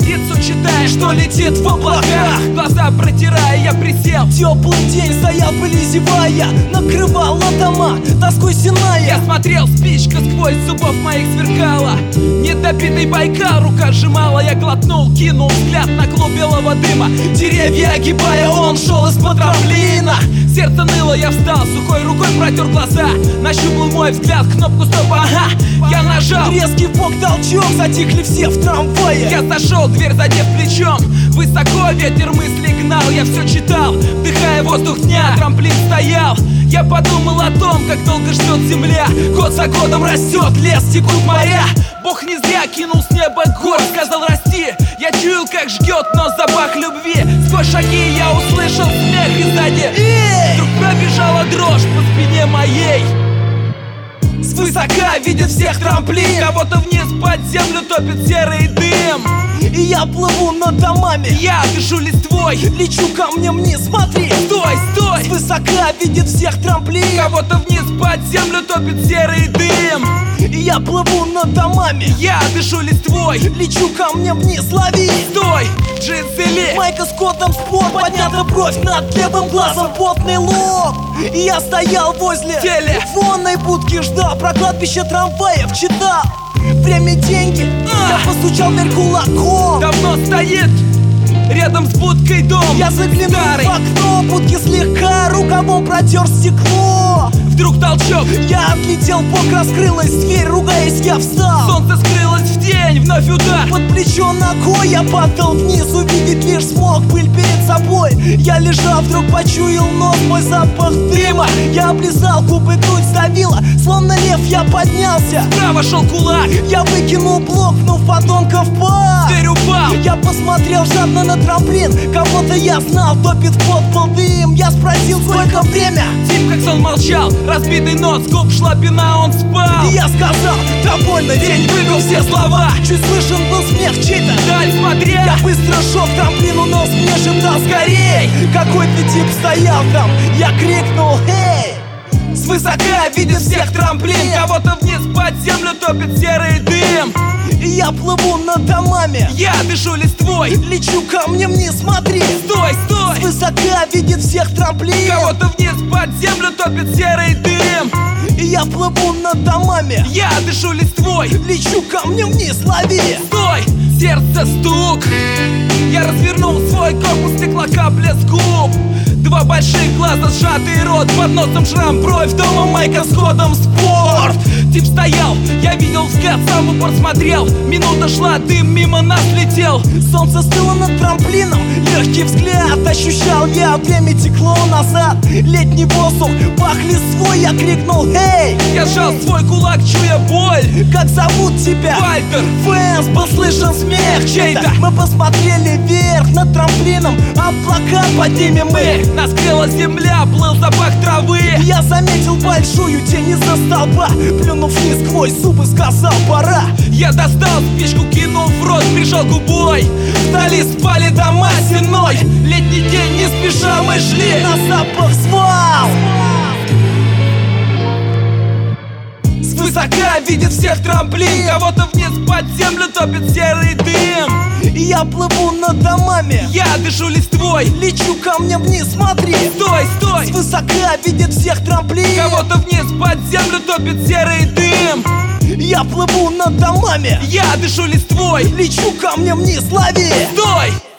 позицию читаешь, что летит в облаках. Глаза протирая, я присел. Теплый день стоял, пыли зевая, накрывала дома тоской синая. Я смотрел, спичка сквозь зубов моих сверкала. Недопитый Байкал рука сжимала. Я глотнул, кинул взгляд на клуб белого дыма. Деревья огибая, он шел из-под трамплина. Сердце ныло, я встал, сухой рукой протер глаза. Нащупал мой взгляд, кнопку стоп, ага. Я нажал, резкий бок, толчок, затихли все в трамвае. я зашел, дверь задев плечом. Высоко ветер мысли гнал, я все читал, вдыхая воздух дня. Трамплин стоял, я подумал о том, как долго ждет земля. Год за годом растет лес, текут моря. Бог не зря кинул с неба гор, сказал расти. Я чуял, как жгет нос запах любви. Сквозь шаги я услышал смех и сзади вдруг пробежала дрожь по спине моей. Свысока видит всех трамплин, кого-то вниз под землю топит серый дым. И я плыву над домами, Я дышу листвой, лечу камнем вниз, смотри. стой, стой. Свысока видит всех трамплин, Кого-то вниз под землю топит серый дым. и я плыву над домами, Я дышу листвой, лечу камнем вниз, лови. стой. Джинсы ли, Майка с котом спорт, поднята бровь над левым глазом, потный лоб. И я стоял возле телефонной будки, ждал про кладбище трамваев, читал время, деньги. Я постучал в дверь кулаком. давно стоит рядом с будкой дом. Я заглянул старый, в окно, будки слегка рукавом протер стекло. вдруг толчок. Я отлетел, бок раскрылась дверь, ругаясь, я встал. Солнце скрылось в тень, вновь удар. Под плечо ногой я падал вниз, увидеть лишь смог пыль перед собой. Я лежал, вдруг почуял нос, мой запах дыма. Я облизал губы, грудь сдавила, словно лев я поднялся. Справа шел кулак, Я выкинул блок, пнув подонка в пах. дверь упал. Я посмотрел жадно на трамплин, кого-то я знал, топит в пот был дым. Я спросил, сколько время, Тип, как сон, молчал, разбитый нос, губ шла пена, он спал. и я сказал, довольно, день выбил все слова. Чуть слышен был смех чей-то, Даль смотря, я быстро шел к трамплину, нос мне шептал скорей. Какой-то тип стоял там, я крикнул, эй. свысока видит всех трамплин. Кого-то вниз под землю топит серый дым. И я плыву над домами, Я дышу листвой, лечу камнем вниз, смотри. стой, стой. Высока видит всех трамплин, Кого-то вниз под землю топит серый дым. и я плыву над домами, Я дышу листвой, лечу камнем вниз, лови. стой. Сердце стук. Я развернул свой корпус, стекла капля с губ. Два больших глаза, сжатый рот, под носом шрам, бровь, дома майка с кодом спорт. Тип стоял, я видел взгляд, сам в упор смотрел. Минута шла, дым мимо нас летел. Солнце стыло над трамплином, легкий взгляд ощущал я, время текло назад. Летний воздух пах листвой, я крикнул, эй. Я сжал свой кулак, чуя боль. Как зовут тебя? Вальтер. Фэнс, был слышен смех чей-то. Мы посмотрели вверх над трамплином, облака поднимем мы. Нас крыла земля, плыл запах травы. Я заметил большую тень из-за столба, плюнув вниз сквозь зубы, сказал пора. Я достал спичку, кинул в рот, прижал губой. Вдали спали дома стеной. Летний день, не спеша мы шли. На запах звал. Свысока видит всех трамплин. Кого-то вниз под землю топит серый дым. И я плыву над домами, Я дышу листвой, лечу камнем вниз, смотри. стой, стой. Свысока видит всех трамплин, Кого-то вниз под землю топит серый дым. я плыву над домами, Я дышу листвой, лечу камнем вниз, лови. стой.